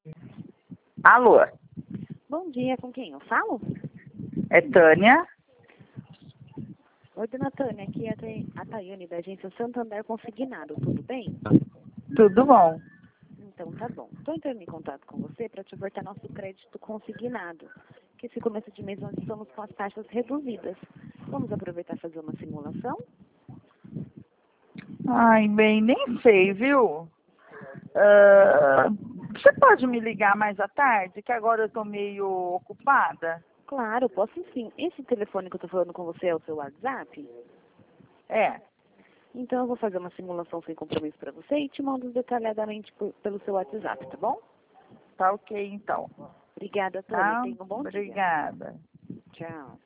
Alô, Bom dia, com quem eu falo? é Tânia? Oi, dona Tânia, aqui é a Tayane da agência Santander Consignado, tudo bem? Tudo bom? Então tá bom. Estou entrando em contato com você para te ofertar nosso crédito consignado, que esse começo de mês nós estamos com as taxas reduzidas. Vamos aproveitar e fazer uma simulação? Ai, bem, nem sei, viu? Você pode me ligar mais à tarde, que agora eu tô meio ocupada? Claro, posso sim. Esse telefone que eu estou falando com você é o seu WhatsApp? É, Então eu vou fazer uma simulação sem compromisso para você e te mando detalhadamente pelo seu WhatsApp, tá bom? tá ok então. Obrigada, Tânia. Tá? Tenha um bom dia. Obrigada. Tchau.